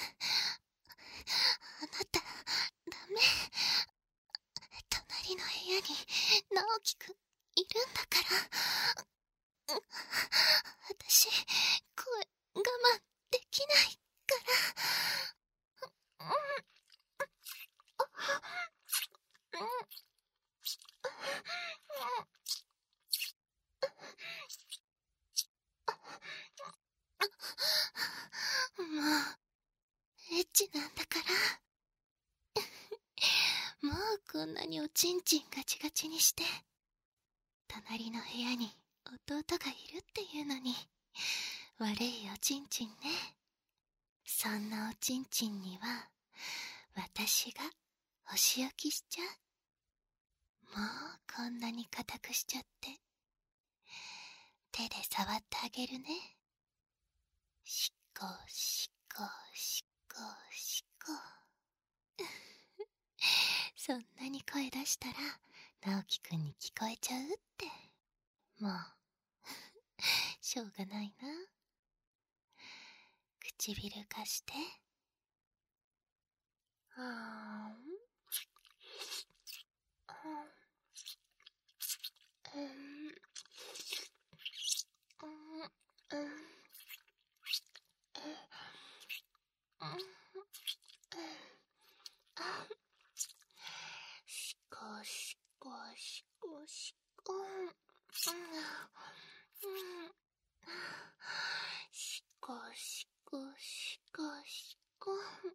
あなた、ダメ。隣の部屋に直樹くんいるんだから。私、声我慢できないから。もう、エッチなんだから。もうこんなにおちんちんガチガチにして、隣の部屋に弟がいるっていうのに、悪いおちんちんね。そんなおちんちんには、私がお仕置きしちゃう。もうこんなに固くしちゃって、手で触ってあげるね。しこしこしこしこ。そんなに声出したら直樹くんに聞こえちゃうって。もうしょうがないな。唇貸して。しこしこしこしこ。しこしこしこしこ。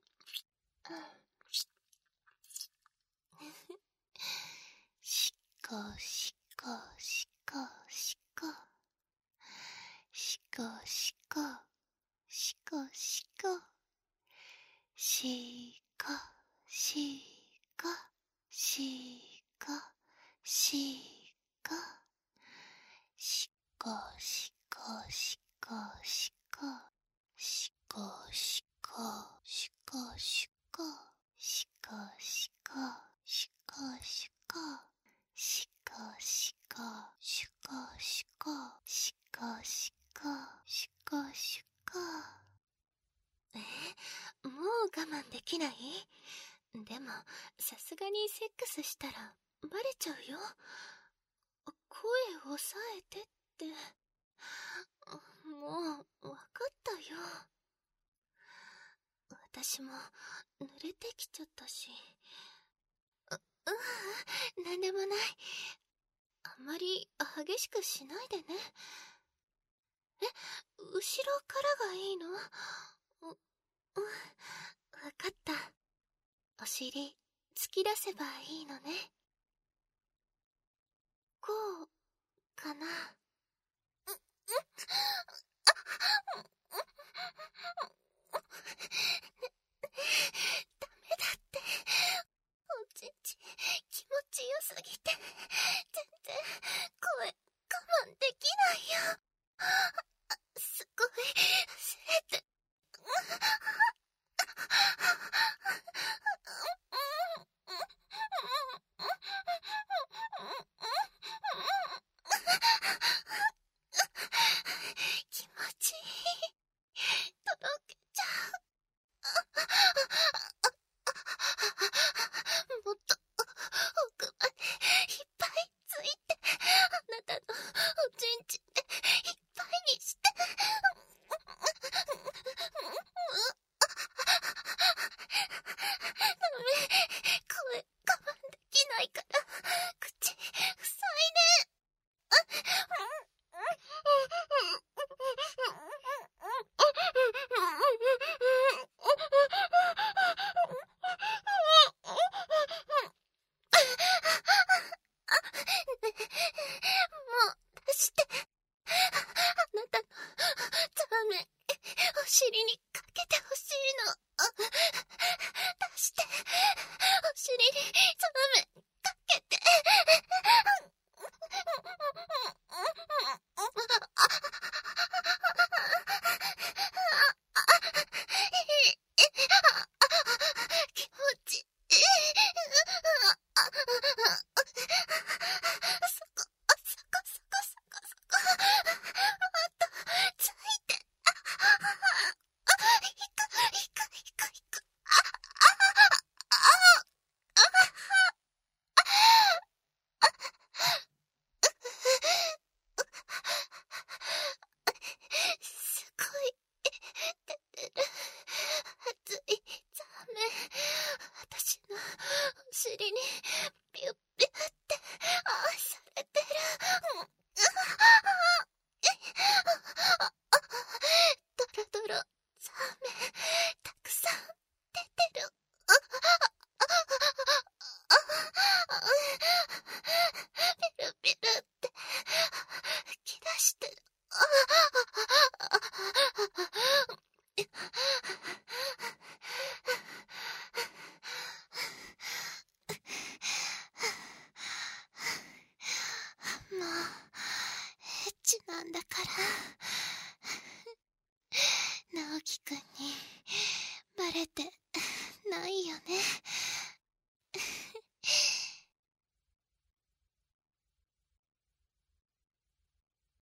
しこしこしこしこ。しこしこしこしこ。しこしこしこしこ。しこしこしこしこ。しこしこしこしこ。しこしこしこしこ。しこしこしこしこ。しこしこしこしこ。もう我慢できない？でも、さすがにセックスしたらバレちゃうよ。声抑えてって。もう、わかったよ。私も、濡れてきちゃったし。なんでもない。あんまり激しくしないでね。後ろからがいいの？わかった。お尻、突き出せばいいのね。こう、かな。ダメだって。おちんち気持ちよすぎて、全然声我慢できないよ。すごい擦れて。気持ちいい。とろけちゃう。もっと奥までいっぱいついて、あなたのおちんちんでいっぱいにして。ダメ、声我慢できないから口塞いで。もう出して。あなたのザーメンお尻にかけてほしいの。出して。お尻にザーメンかけて。気持ちいい。そこそこそこそこそこ。もっとついて。 れてないよね。